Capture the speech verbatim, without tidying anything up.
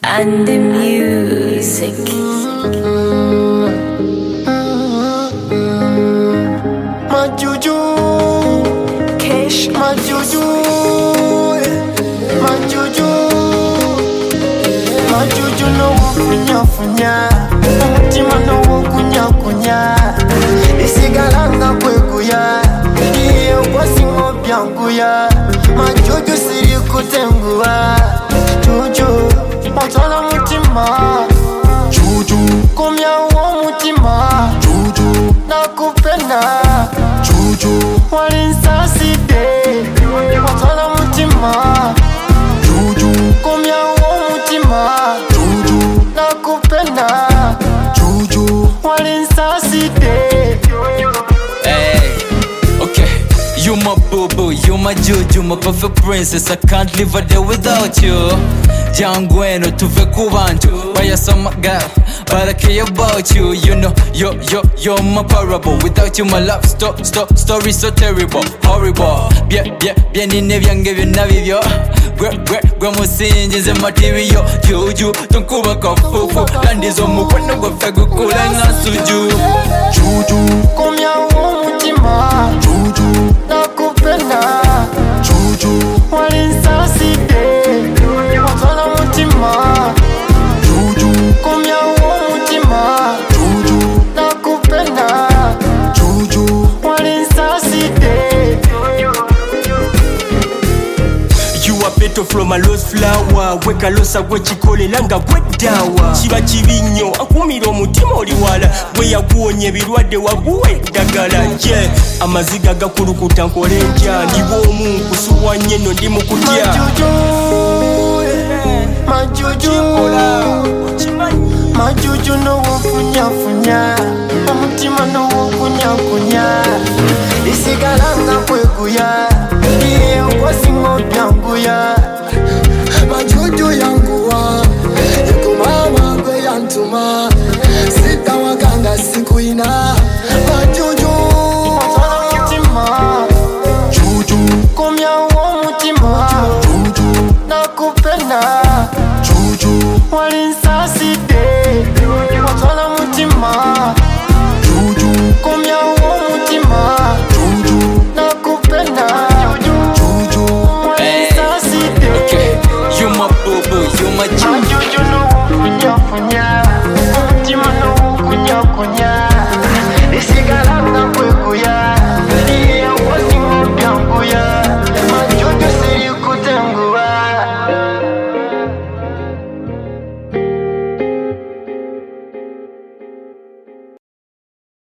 and the music. Majuju, Kesh, Majuju, Majuju, Majuju no funya funya, umutima no kunya kunya, isigalanga kwekuya, iyo kwasingo byanguya, Majuju siri kutengua, Juju, motala mutima, Juju, kumya uo mutima, Juju, nakupenda, Juju, walinsaside, motala mutima, Juju, kumya uo mutima, Juju, nakupenda, Juju, walinsaside. Hey, okay. You my boo-boo, you my juju, my perfect princess. I can't live a day without you. Jangweno tuve kubantu, buy a summer girl, but I care about you. You know, yo, yo, you're my parable. Without you, my love stop, stop, story so terrible, horrible. Bien, bien, bien in the young give you navigio. Gwe, gwe, gwe musinji nze material. Juju, tunkuba kafufu. Landizo mukweno gwe fegu kule nga suju. Juju, kumya uo mutima, Juju, nakupenda, Juju, walinsaside, motala mutima, Juju, kumya uo mutima, Juju, nakupenda, Juju, walinsaside. You are better from a lost flower. Weka losa gwe chikole langa gwe dawa. Chiba chibinyo akumira omutima oli wala. Gwe yaguonye birwadde waguwe eddagala. Yeah, amaziga gakulukuta nkole ntya. Ndiwo omu kusuwa nnyo ndi mu kutya. Majuju, Majuju, Majuju no funya funya, omutima no kunya kunya, isigalanga kwekuya, iyo kwasingo byanguya. Majuju yanguwa, yukumama kwe yantuma, sita wakanga siku ina. Majuju, motala mutima, Juju, kumya uo mutima, Juju, nakupenda, Juju, walinsa